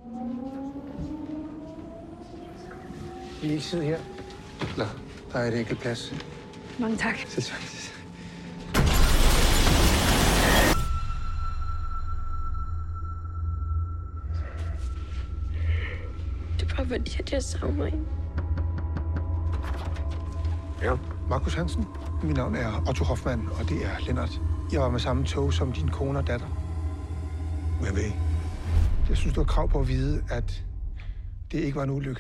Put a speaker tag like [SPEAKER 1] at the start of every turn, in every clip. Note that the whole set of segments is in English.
[SPEAKER 1] Vil I ikke sidde her? Nå, der er et enkelt plads.
[SPEAKER 2] Mange tak.
[SPEAKER 3] Det er bare fordi, at jeg savner en.
[SPEAKER 1] Ja. Markus Hansen. Mit navn er Otto Hoffmann, og det er Lennart. Jeg var med samme tog som din kone og datter. Hvad ved I? Jeg synes, du har krav på at vide, at det ikke var en ulykke.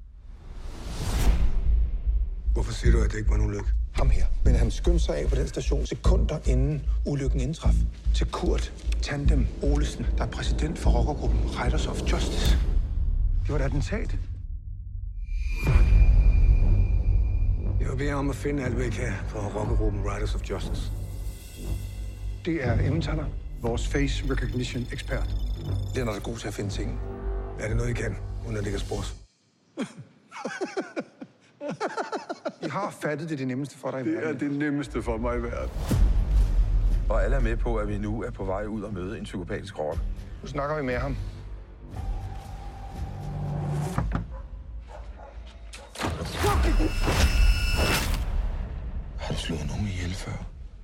[SPEAKER 4] Hvorfor siger du, at det ikke var en ulykke?
[SPEAKER 1] Ham her. Men han skyndte sig af på den station sekunder inden ulykken indtraf. Til Kurt Tandem Olesen, der er præsident for rockergruppen Riders of Justice. Det var et attentat.
[SPEAKER 4] Jeg vil bede om at finde alt, hvad I kan for rockergruppen Riders of Justice.
[SPEAKER 1] Det er Emmentaler, vores face recognition ekspert.
[SPEAKER 4] Lennart er god til at finde ting. Er det noget, I kan, uden at det kan spores?
[SPEAKER 1] I har fattet det nemmeste for dig i verden.
[SPEAKER 4] Det er det nemmeste for mig i verden.
[SPEAKER 5] Og alle er med på, at vi nu er på vej ud og møde en psykopatisk rotte.
[SPEAKER 1] Nu snakker vi med ham.
[SPEAKER 5] Har du slået nogen ihjel før?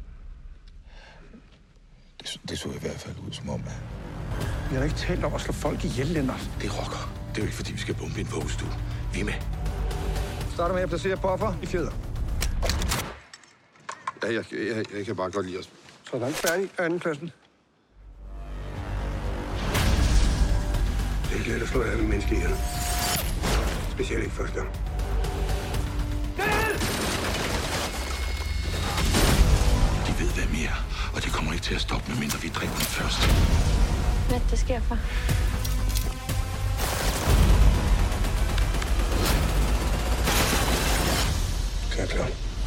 [SPEAKER 5] Det så i hvert fald ud som om, at...
[SPEAKER 1] Vi har da ikke talt om at slå folk ihjel, Lennart.
[SPEAKER 5] Det er rocker. Det er jo ikke, fordi vi skal bombe en vuggestue. Vi er med.
[SPEAKER 1] Starter med at placere buffer i fjeder.
[SPEAKER 4] Ja, jeg kan bare godt lide os.
[SPEAKER 1] Så er langt færdig andenpladsen.
[SPEAKER 4] Det er ikke let at slå et andet menneske ihjel. Specielt ikke første gang.
[SPEAKER 5] De ved, hvem I er, og det kommer ikke til at stoppe, medmindre vi dræber dem først.
[SPEAKER 3] Hvad der sker for?
[SPEAKER 4] Så er jeg klar.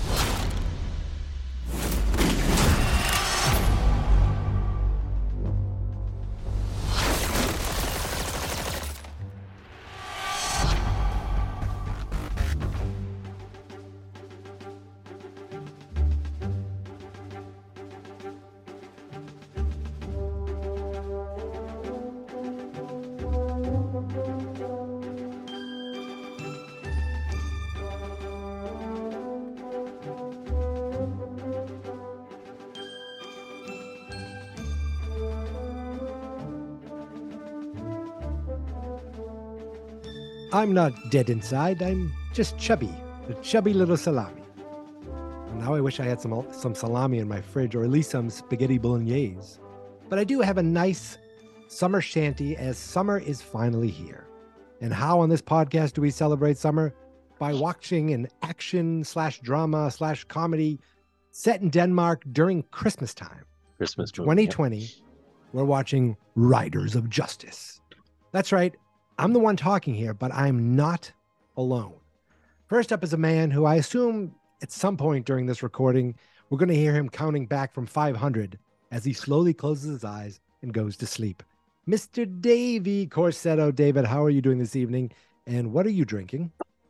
[SPEAKER 6] I'm not dead inside. I'm just chubby, a chubby little salami. And now I wish I had some salami in my fridge, or at least some spaghetti bolognese. But I do have a nice summer shanty, as summer is finally here. And how on this podcast do we celebrate summer? By watching an action/drama/comedy set in Denmark during Christmas time.
[SPEAKER 7] Christmas
[SPEAKER 6] 2020. Yeah. We're watching Riders of Justice. That's right. I'm the one talking here, but I'm not alone. First up is a man who I assume at some point during this recording, we're going to hear him counting back from 500 as he slowly closes his eyes and goes to sleep. Mr. Davey Corsetto. David, how are you doing this evening? And what are you drinking?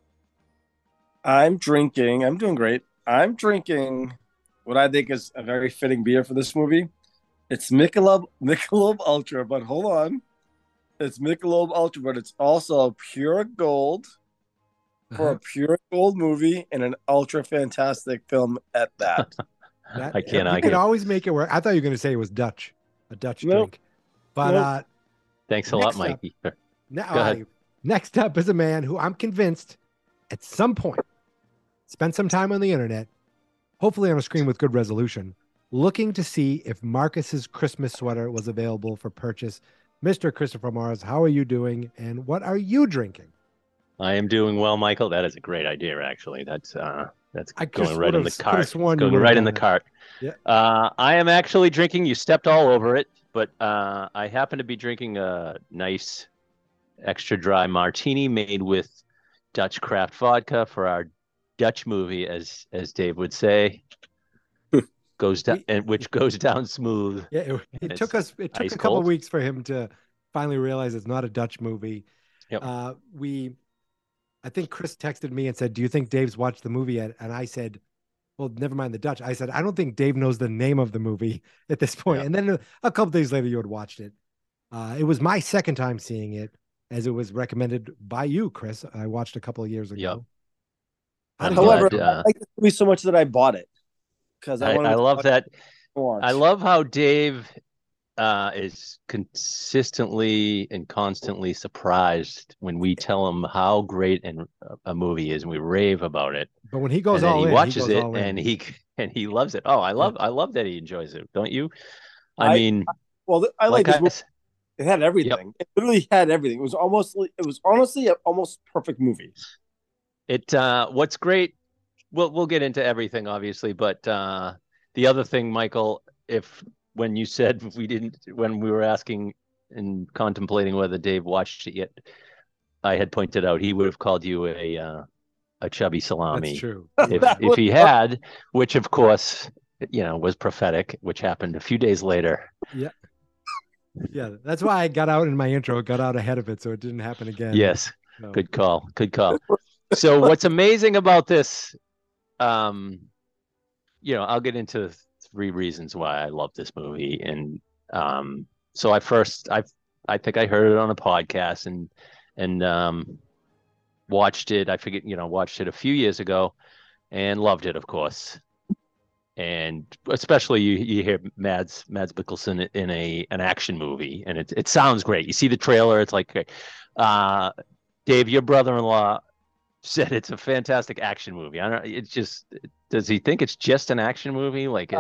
[SPEAKER 8] I'm doing great. I'm drinking what I think is a very fitting beer for this movie. It's Michelob Ultra, but hold on. It's Michelob Ultra, but it's also pure gold for a pure gold movie and an ultra fantastic film at that.
[SPEAKER 7] I can't argue.
[SPEAKER 6] You can always make it work. I thought you were going to say it was Dutch, a Dutch drink. But
[SPEAKER 7] thanks a lot, Mikey.
[SPEAKER 6] Go ahead. Next up is a man who I'm convinced at some point spent some time on the internet, hopefully on a screen with good resolution, looking to see if Marcus's Christmas sweater was available for purchase. Mr. Christopher Mars, how are you doing, and what are you drinking?
[SPEAKER 7] I am doing well, Michael. That is a great idea, actually. That's going right in the cart. It's going right in the cart.
[SPEAKER 6] Yeah.
[SPEAKER 7] I am actually drinking. You stepped all over it, but I happen to be drinking a nice extra dry martini made with Dutch craft vodka for our Dutch movie, as Dave would say. Which goes down smooth.
[SPEAKER 6] Yeah, it took a couple of weeks for him to finally realize it's not a Dutch movie.
[SPEAKER 7] Yep.
[SPEAKER 6] I think Chris texted me and said, "Do you think Dave's watched the movie yet?" And I said, "Well, never mind the Dutch." I said, "I don't think Dave knows the name of the movie at this point." Yeah. And then a couple days later, you had watched it. It was my second time seeing it, as it was recommended by you, Chris. I watched a couple of years ago.
[SPEAKER 7] Yep.
[SPEAKER 6] How did
[SPEAKER 7] I'm
[SPEAKER 6] you
[SPEAKER 8] However,
[SPEAKER 7] glad,
[SPEAKER 8] I like this movie so much that I bought it because I wanted
[SPEAKER 7] I
[SPEAKER 8] to
[SPEAKER 7] love that.
[SPEAKER 8] watch.
[SPEAKER 7] I love how Dave is consistently and constantly surprised when we tell him how great a movie is, and we rave about it.
[SPEAKER 6] But when he goes
[SPEAKER 7] And then
[SPEAKER 6] all
[SPEAKER 7] he
[SPEAKER 6] in,
[SPEAKER 7] watches
[SPEAKER 6] he goes
[SPEAKER 7] it,
[SPEAKER 6] all in.
[SPEAKER 7] and he loves it. Oh, I love that he enjoys it. Don't you? I mean,
[SPEAKER 8] Well, I like this movie.
[SPEAKER 7] s-
[SPEAKER 8] It had everything. It literally had everything. It was honestly an almost perfect movie.
[SPEAKER 7] what's great. We'll get into everything, obviously, but the other thing, Michael, when you said when we were asking and contemplating whether Dave watched it yet, I had pointed out he would have called you a chubby salami.
[SPEAKER 6] That's true.
[SPEAKER 7] If he had, which of course, was prophetic, which happened a few days later.
[SPEAKER 6] Yeah. Yeah. That's why I got out in my intro, got out ahead of it so it didn't happen again.
[SPEAKER 7] Yes.
[SPEAKER 6] So,
[SPEAKER 7] Good call. So what's amazing about this, I'll get into 3 reasons why I love this movie. And so I think I heard it on a podcast and watched it. I forget, watched it a few years ago and loved it, of course. And especially you hear Mads Mikkelsen in an action movie, and it sounds great. You see the trailer, it's like, Dave, your brother-in-law said it's a fantastic action movie. I don't. It's just. Does he think it's just an action movie? Like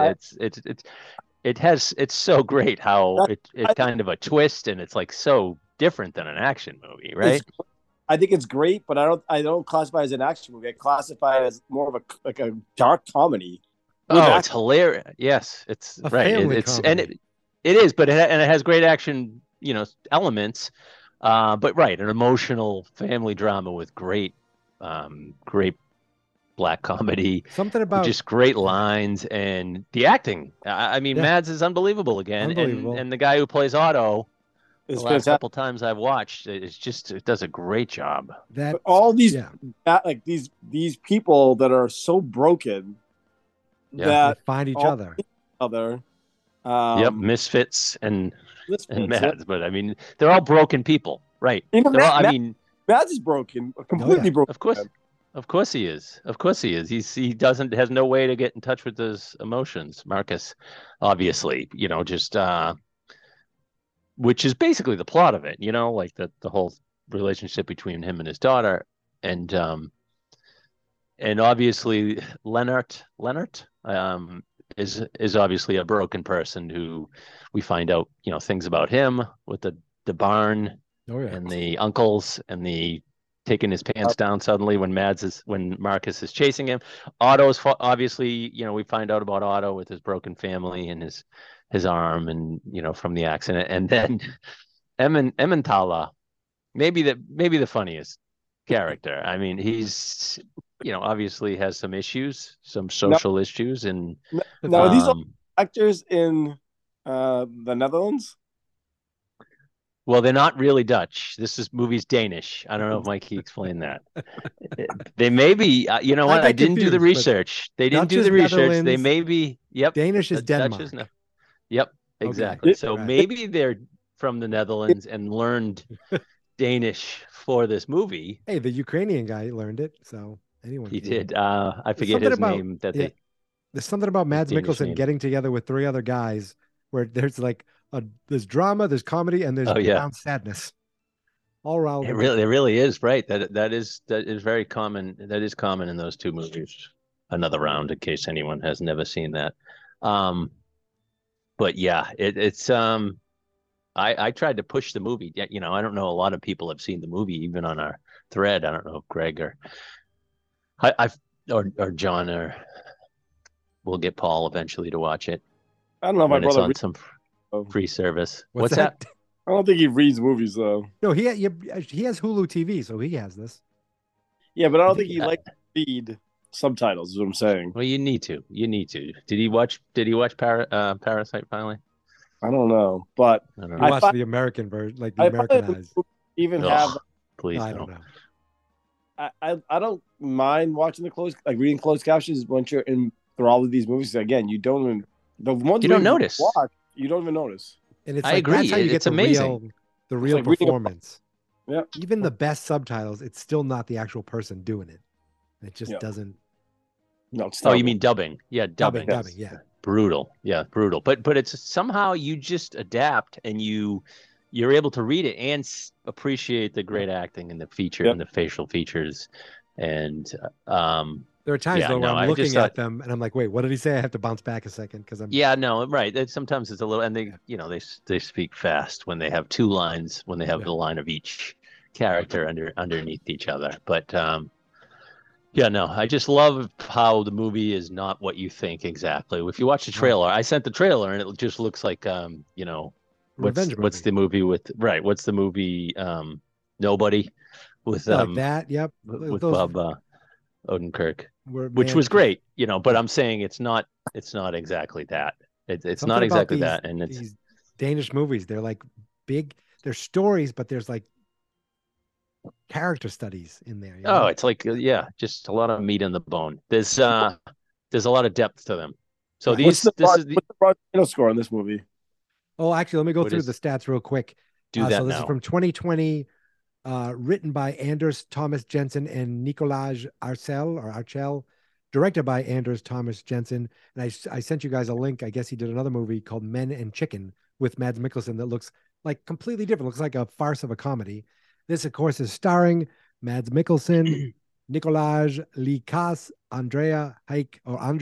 [SPEAKER 7] it's so great how it's kind of a twist, and it's like so different than an action movie, right?
[SPEAKER 8] I think it's great, but I don't classify it as an action movie. I classify it as more of a dark comedy.
[SPEAKER 7] Oh, it's hilarious. Yes, it's
[SPEAKER 6] A
[SPEAKER 7] right.
[SPEAKER 6] family
[SPEAKER 7] It's
[SPEAKER 6] comedy.
[SPEAKER 7] it is, but it has great action, elements. But right, an emotional family drama with great black comedy.
[SPEAKER 6] Something about
[SPEAKER 7] Just great lines and the acting. I mean,
[SPEAKER 6] Yeah.
[SPEAKER 7] Mads is unbelievable again,
[SPEAKER 6] Unbelievable.
[SPEAKER 7] and the guy who plays Otto. The
[SPEAKER 8] It's
[SPEAKER 7] last
[SPEAKER 8] fantastic.
[SPEAKER 7] couple times I've watched, it does a great job.
[SPEAKER 6] that.
[SPEAKER 8] But all these
[SPEAKER 6] Yeah.
[SPEAKER 8] these people that are so broken
[SPEAKER 7] Yeah.
[SPEAKER 6] They
[SPEAKER 8] that
[SPEAKER 6] find each
[SPEAKER 8] all
[SPEAKER 6] other.
[SPEAKER 8] other
[SPEAKER 7] Yep, misfits and
[SPEAKER 8] misfits.
[SPEAKER 7] Mads, but I mean, they're all broken people, right?
[SPEAKER 8] Even
[SPEAKER 7] They're all,
[SPEAKER 8] Matt-
[SPEAKER 7] I mean,
[SPEAKER 8] Mads is broken, completely broken.
[SPEAKER 7] of course he is. Of course he is. He has no way to get in touch with his emotions. Marcus, obviously, just which is basically the plot of it. Like the whole relationship between him and his daughter, and obviously Leonard is obviously a broken person who we find out things about him with the barn
[SPEAKER 6] Oh yeah.
[SPEAKER 7] and the uncles and the taking his pants down suddenly when Marcus is chasing him. Otto's obviously, we find out about Otto with his broken family and his arm and from the accident. And then Emmentaler, maybe the funniest character. I mean, he's obviously has some issues, some social issues, and
[SPEAKER 8] Now, are these all actors in the Netherlands?
[SPEAKER 7] well, they're not really Dutch. This movie's Danish. I don't know if Mikey explained that. They may be. You know what?
[SPEAKER 6] got
[SPEAKER 7] I didn't do the
[SPEAKER 6] confused, but
[SPEAKER 7] research. They didn't
[SPEAKER 6] Dutch
[SPEAKER 7] do
[SPEAKER 6] is
[SPEAKER 7] the research. They
[SPEAKER 6] Netherlands,
[SPEAKER 7] may be. Yep.
[SPEAKER 6] Danish is
[SPEAKER 7] Dutch
[SPEAKER 6] Denmark.
[SPEAKER 7] Yep.
[SPEAKER 6] Okay.
[SPEAKER 7] Exactly. So
[SPEAKER 6] Right.
[SPEAKER 7] maybe they're from the Netherlands and learned Danish for this movie.
[SPEAKER 6] Hey, the Ukrainian guy learned it, so anyone
[SPEAKER 7] He
[SPEAKER 6] can.
[SPEAKER 7] did. I forget
[SPEAKER 6] something
[SPEAKER 7] his
[SPEAKER 6] about-
[SPEAKER 7] name. That
[SPEAKER 6] yeah. There's something about Mads
[SPEAKER 7] Danish
[SPEAKER 6] Mikkelsen
[SPEAKER 7] name.
[SPEAKER 6] getting together with 3 other guys where there's like there's drama, there's comedy, and there's
[SPEAKER 7] Oh, yeah.
[SPEAKER 6] profound sadness. All around.
[SPEAKER 7] It really is right. That is very common. That is common in those 2 movies. Another round, in case anyone has never seen that. But yeah, it's I tried to push the movie. I don't know. A lot of people have seen the movie, even on our thread. I don't know if Greg or or John or we'll get Paul eventually to watch it
[SPEAKER 8] I don't know if my
[SPEAKER 7] when it's
[SPEAKER 8] brother.
[SPEAKER 7] on some free service.
[SPEAKER 6] What's
[SPEAKER 7] What's that?
[SPEAKER 8] I don't think he reads movies though.
[SPEAKER 6] No, he has Hulu TV, so he has this.
[SPEAKER 8] Yeah, but I don't think he
[SPEAKER 7] Yeah.
[SPEAKER 8] likes to read subtitles. Is what I'm saying.
[SPEAKER 7] Well, you need to. Did he watch Parasite finally?
[SPEAKER 8] I don't know, but
[SPEAKER 7] I don't
[SPEAKER 6] He
[SPEAKER 7] know.
[SPEAKER 6] watched
[SPEAKER 8] fi-
[SPEAKER 6] the American version, like the
[SPEAKER 8] I find
[SPEAKER 6] Americanized.
[SPEAKER 8] even
[SPEAKER 7] Ugh,
[SPEAKER 8] have
[SPEAKER 7] please
[SPEAKER 6] I
[SPEAKER 7] don't.
[SPEAKER 6] don't know.
[SPEAKER 8] I don't mind watching reading closed captions once you're in through all of these movies. Again, you don't even the ones
[SPEAKER 7] You don't
[SPEAKER 8] we
[SPEAKER 7] notice.
[SPEAKER 8] watch, you don't even notice.
[SPEAKER 6] And it's
[SPEAKER 7] I
[SPEAKER 6] like
[SPEAKER 7] agree.
[SPEAKER 6] that's how you get
[SPEAKER 7] It's
[SPEAKER 6] the
[SPEAKER 7] amazing.
[SPEAKER 6] real
[SPEAKER 8] like reading a-
[SPEAKER 6] performance.
[SPEAKER 8] Yeah.
[SPEAKER 6] Even the best subtitles, it's still not the actual person doing it. It just
[SPEAKER 8] Yeah.
[SPEAKER 6] doesn't.
[SPEAKER 8] No, it's
[SPEAKER 7] Oh, you
[SPEAKER 8] terrible.
[SPEAKER 7] mean dubbing? Yeah, dubbing.
[SPEAKER 6] Dubbing, yeah.
[SPEAKER 7] Brutal. Yeah, brutal. But it's somehow you just adapt and you're able to read it and appreciate the great acting and the feature and the facial features. And
[SPEAKER 6] there are times
[SPEAKER 7] yeah,
[SPEAKER 6] though where
[SPEAKER 7] no,
[SPEAKER 6] I'm
[SPEAKER 7] I
[SPEAKER 6] looking
[SPEAKER 7] just
[SPEAKER 6] at
[SPEAKER 7] thought-
[SPEAKER 6] them and I'm like, wait, what did he say? I have to bounce back a second because I'm.
[SPEAKER 7] yeah, no, right. Sometimes it's a little, and they speak fast when they have two lines, when they have the line of each character underneath each other. But yeah, no, I just love how the movie is not what you think exactly. If you watch the trailer, I sent the trailer and it just looks like what's the movie with what's the movie Nobody with
[SPEAKER 6] like that, yep.
[SPEAKER 7] with
[SPEAKER 6] Those
[SPEAKER 7] Bob Odenkirk,
[SPEAKER 6] were,
[SPEAKER 7] which
[SPEAKER 6] man,
[SPEAKER 7] was great, but I'm saying it's not exactly that. It's
[SPEAKER 6] something
[SPEAKER 7] not
[SPEAKER 6] about
[SPEAKER 7] exactly
[SPEAKER 6] these-
[SPEAKER 7] that, and it's
[SPEAKER 6] these Danish movies. They're like big. They're stories, but there's like character studies in there. You know?
[SPEAKER 7] it's like just a lot of meat on the bone. There's a lot of depth to them. So
[SPEAKER 6] Right.
[SPEAKER 7] what's the
[SPEAKER 8] Rotten Tomatoes score on this movie?
[SPEAKER 6] Oh, actually, let me go
[SPEAKER 7] What
[SPEAKER 6] through
[SPEAKER 7] is-
[SPEAKER 6] the stats real quick.
[SPEAKER 7] do that
[SPEAKER 6] so this
[SPEAKER 7] now.
[SPEAKER 6] is from 2020, written by Anders Thomas Jensen and Nicolaj Archel, directed by Anders Thomas Jensen. And I sent you guys a link. I guess he did another movie called Men and Chicken with Mads Mikkelsen that looks like completely different. Looks like a farce of a comedy. This, of course, is starring Mads Mikkelsen, Nicolaj Likas, Andrea Haik,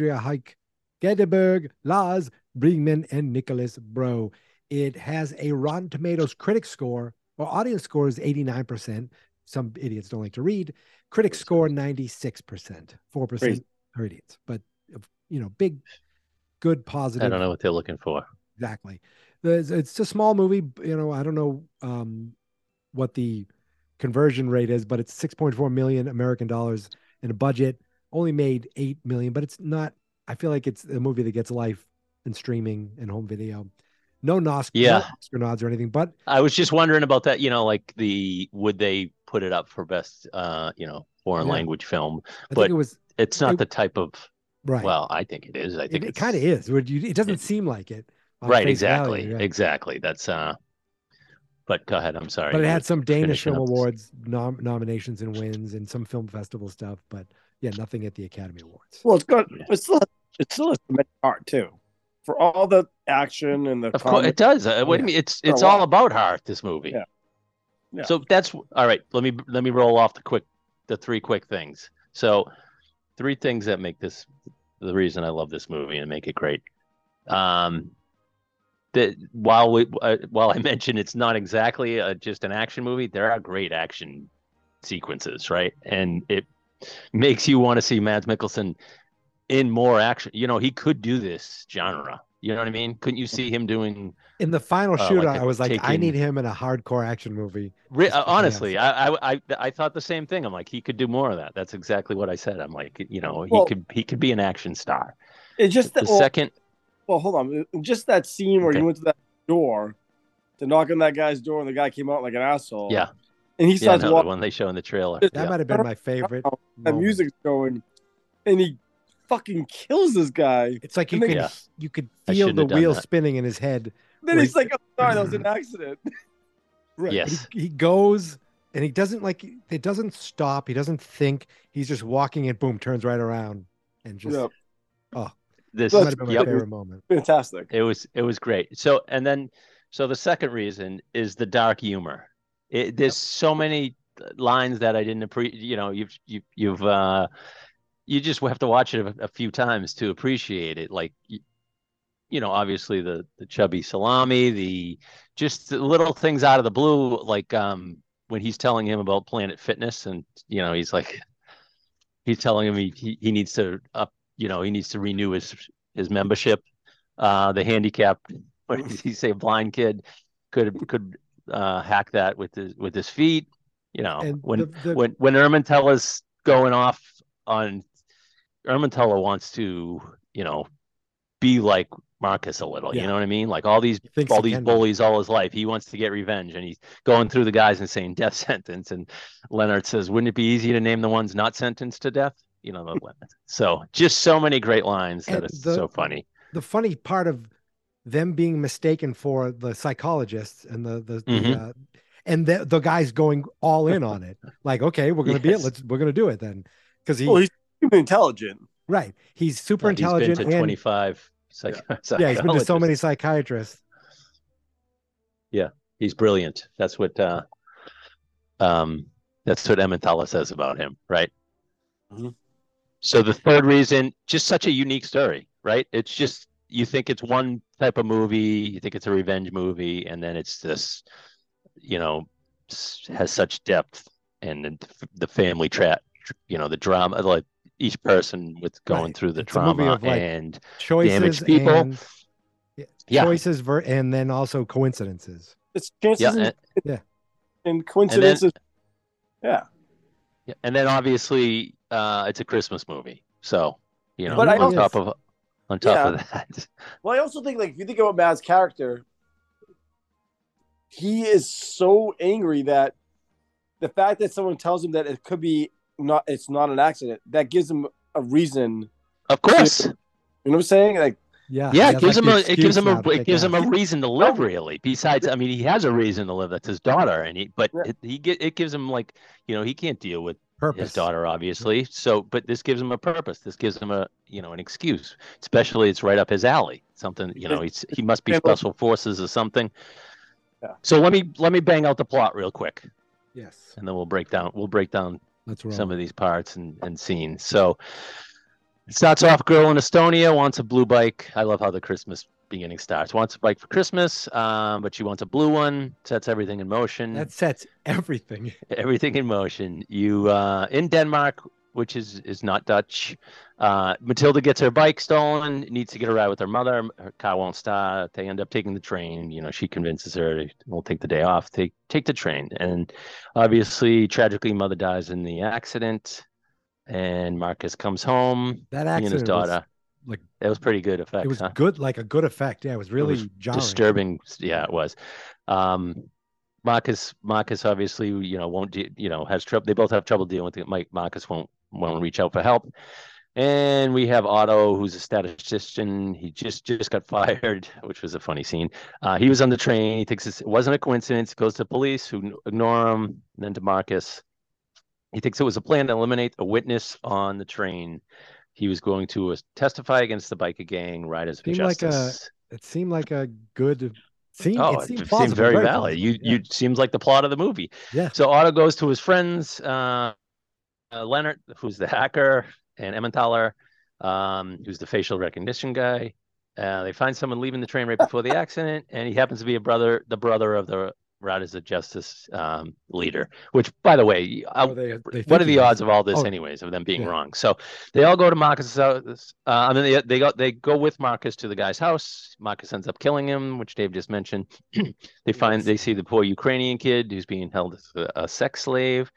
[SPEAKER 6] Gedeberg, Lars Brigman, and Nicholas Bro. It has a Rotten Tomatoes critic score, or audience score is 89%. Some idiots don't like to read. Critic score 96%, 4%
[SPEAKER 8] Crazy.
[SPEAKER 6] are idiots. But big, good, positive.
[SPEAKER 7] I don't know what they're looking for.
[SPEAKER 6] Exactly. It's a small movie. I don't know what the conversion rate is, but it's 6.4 million American dollars in a budget. Only made 8 million, but it's not. I feel like it's a movie that gets life in streaming and home video. No Oscar nods or anything, but
[SPEAKER 7] I was just wondering about that. Like would they put it up for best, foreign language film?
[SPEAKER 6] I think it was.
[SPEAKER 7] It's not the type of.
[SPEAKER 6] Right.
[SPEAKER 7] Well, I think it is. I think
[SPEAKER 6] it kind of is. It doesn't seem like it.
[SPEAKER 7] Right. Exactly. Exactly. That's. But go ahead. I'm sorry.
[SPEAKER 6] But it had some Danish
[SPEAKER 7] finishing
[SPEAKER 6] Film
[SPEAKER 7] up this.
[SPEAKER 6] Awards nominations and wins, and some film festival stuff. But yeah, nothing at the Academy Awards.
[SPEAKER 8] Well, it's good. It's still a tremendous art too, for all the action and the.
[SPEAKER 7] Of course, it does. What do you mean? It's all about heart. This movie.
[SPEAKER 8] Yeah.
[SPEAKER 7] So that's all right. Let me roll off the three quick things. So, three things that make this the reason I love this movie and make it great. That while I mentioned it's not exactly just an action movie, there are great action sequences, right? And it makes you want to see Mads Mikkelsen in more action. He could do this genre. You know what I mean? Couldn't you see him doing?
[SPEAKER 6] In the final shootout,
[SPEAKER 7] like
[SPEAKER 6] I was like, I
[SPEAKER 7] taking-
[SPEAKER 6] need him in a hardcore action movie.
[SPEAKER 7] Honestly, I thought the same thing. I'm like, he could do more of that. That's exactly what I said. I'm like, he could be an action star.
[SPEAKER 8] It's just
[SPEAKER 7] The second.
[SPEAKER 8] Well, hold on. Just that scene where
[SPEAKER 7] Okay.
[SPEAKER 8] you went to that door to knock on that guy's door, and the guy came out like an asshole.
[SPEAKER 7] Yeah.
[SPEAKER 8] And he
[SPEAKER 7] Yeah,
[SPEAKER 8] starts
[SPEAKER 7] no, the
[SPEAKER 8] walking.
[SPEAKER 7] one they show in the trailer.
[SPEAKER 6] That
[SPEAKER 7] Yeah.
[SPEAKER 6] might have been my favorite.
[SPEAKER 8] That
[SPEAKER 6] moment.
[SPEAKER 8] music's going, and he fucking kills this guy.
[SPEAKER 6] It's like you
[SPEAKER 8] And
[SPEAKER 6] could
[SPEAKER 7] then-
[SPEAKER 6] you could
[SPEAKER 7] I
[SPEAKER 6] feel
[SPEAKER 7] shouldn't
[SPEAKER 6] the
[SPEAKER 7] have done
[SPEAKER 6] wheel
[SPEAKER 7] that.
[SPEAKER 6] spinning in his head.
[SPEAKER 8] Then he's like, "I'm sorry, that was an accident."
[SPEAKER 6] Right.
[SPEAKER 7] Yes.
[SPEAKER 6] He goes and he doesn't it doesn't stop. He doesn't think. He's just walking and boom, turns right around and just
[SPEAKER 8] Yeah,
[SPEAKER 7] This
[SPEAKER 6] that might have been my
[SPEAKER 8] Yep.
[SPEAKER 6] favorite moment.
[SPEAKER 8] fantastic.
[SPEAKER 7] it was great. So the second reason is the dark humor. There's so many lines that I didn't appreciate. You just have to watch it a few times to appreciate it. Like obviously the chubby salami, just the little things out of the blue, like when he's telling him about Planet Fitness, and he's telling him he needs to he needs to renew his membership. The handicap, what did he say? Blind kid could hack that with his feet.
[SPEAKER 6] And
[SPEAKER 7] When
[SPEAKER 6] the-
[SPEAKER 7] when Ermantella's going off on, Ermantella wants to be like Marcus a little.
[SPEAKER 6] Yeah.
[SPEAKER 7] You know what I mean? Like all these
[SPEAKER 6] thinks
[SPEAKER 7] all
[SPEAKER 6] he
[SPEAKER 7] these
[SPEAKER 6] can be.
[SPEAKER 7] bullies all his life. He wants to get revenge, and he's going through the guys and saying death sentence. And Leonard says, "Wouldn't it be easy to name the ones not sentenced to death?" So just so many great lines that
[SPEAKER 6] And
[SPEAKER 7] is
[SPEAKER 6] the-
[SPEAKER 7] so funny.
[SPEAKER 6] the funny part of them being mistaken for the psychologists and the
[SPEAKER 7] Mhm.
[SPEAKER 6] and the guy's going all in on it. Like, okay, we're gonna be it.
[SPEAKER 7] Yes.
[SPEAKER 6] We're gonna do it then, because
[SPEAKER 8] He's super intelligent.
[SPEAKER 6] right. He's super
[SPEAKER 7] He's
[SPEAKER 6] intelligent
[SPEAKER 7] been to 25
[SPEAKER 6] yeah, he's been to so many psychiatrists.
[SPEAKER 7] He's brilliant. That's what Emmenthaler says about him, right?
[SPEAKER 8] Mhm.
[SPEAKER 7] So the third reason, just such a unique story, right? It's just, you think it's one type of movie, you think it's a revenge movie, and then it's this, has such depth, and the family the drama, like each person with going
[SPEAKER 6] Right.
[SPEAKER 7] through the
[SPEAKER 6] It's a movie
[SPEAKER 7] trauma
[SPEAKER 6] of, like,
[SPEAKER 7] and
[SPEAKER 6] Choices
[SPEAKER 7] damaged people.
[SPEAKER 6] and
[SPEAKER 7] Yeah.
[SPEAKER 6] choices and then also coincidences.
[SPEAKER 8] It's chances
[SPEAKER 7] Yeah,
[SPEAKER 8] and coincidences. Yeah.
[SPEAKER 7] Yeah, and then obviously it's a Christmas movie, so
[SPEAKER 8] But I
[SPEAKER 7] on
[SPEAKER 8] also-
[SPEAKER 7] top of that,
[SPEAKER 8] Well, I also think, like, if you think about Matt's character, he is so angry that the fact that someone tells him that it could be it's not an accident, that gives him a reason.
[SPEAKER 7] of course,
[SPEAKER 8] You know what I'm saying? Like,
[SPEAKER 6] Yeah,
[SPEAKER 7] yeah,
[SPEAKER 6] he has, like, the excuse now to
[SPEAKER 7] it
[SPEAKER 6] kick
[SPEAKER 7] gives him a
[SPEAKER 6] ass.
[SPEAKER 7] reason to live. Really, besides, I mean, he has a reason to live. That's his daughter, and
[SPEAKER 8] Yeah.
[SPEAKER 7] it gives him, like, he can't deal with
[SPEAKER 6] Purpose.
[SPEAKER 7] his daughter, obviously. So, but this gives him a purpose. This gives him an excuse. Especially, it's right up his alley. Something, he must be special forces or something.
[SPEAKER 8] Yeah.
[SPEAKER 7] So let me bang out the plot real quick,
[SPEAKER 6] Yes,
[SPEAKER 7] and then we'll break down
[SPEAKER 6] let's roll.
[SPEAKER 7] some of these parts and scenes. So it starts off, girl in Estonia wants a blue bike. I love how the Christmas beginning starts. Wants a bike for Christmas, but she wants a blue one. Sets everything in motion.
[SPEAKER 6] That sets everything.
[SPEAKER 7] Everything in motion. You in Denmark, which is not Dutch. Matilda gets her bike stolen, needs to get a ride with her mother. Her car won't start. They end up taking the train. She convinces her we'll take the day off. Take the train. And obviously, tragically, mother dies in the accident. And Marcus comes home.
[SPEAKER 6] That
[SPEAKER 7] He and his
[SPEAKER 6] accident was,
[SPEAKER 7] daughter.
[SPEAKER 6] like,
[SPEAKER 7] That was pretty good effect.
[SPEAKER 6] it was
[SPEAKER 7] huh?
[SPEAKER 6] good, like a good effect. Yeah, it was really
[SPEAKER 7] was
[SPEAKER 6] jarring.
[SPEAKER 7] Disturbing. Yeah, it was. Marcus obviously, won't, has trouble. They both have trouble dealing with it. Marcus won't reach out for help. And we have Otto, who's a statistician. He just got fired, which was a funny scene. He was on the train. He thinks it wasn't a coincidence. Goes to police, who ignore him. And then to Marcus. He thinks it was a plan to eliminate a witness on the train. He was going to testify against the biker gang, Riders of Justice.
[SPEAKER 6] It seemed like a good scene.
[SPEAKER 7] Oh,
[SPEAKER 6] it seemed
[SPEAKER 7] seems
[SPEAKER 6] plausible,
[SPEAKER 7] very valid.
[SPEAKER 6] plausible.
[SPEAKER 7] You seems like the plot of the movie.
[SPEAKER 6] Yeah.
[SPEAKER 7] So Otto goes to his friends, Leonard, who's the hacker, and Emmenthaler, who's the facial recognition guy. They find someone leaving the train right before the accident, and he happens to be the brother of the Riders of Justice leader. Which, by the way,
[SPEAKER 6] they
[SPEAKER 7] what
[SPEAKER 6] think
[SPEAKER 7] are the
[SPEAKER 6] he is.
[SPEAKER 7] odds of all this,
[SPEAKER 6] Oh,
[SPEAKER 7] anyways, of them being
[SPEAKER 6] yeah.
[SPEAKER 7] wrong? So they all go to Marcus' house. And then they go with Marcus to the guy's house. Marcus ends up killing him, which Dave just mentioned. They see the poor Ukrainian kid who's being held as a sex slave,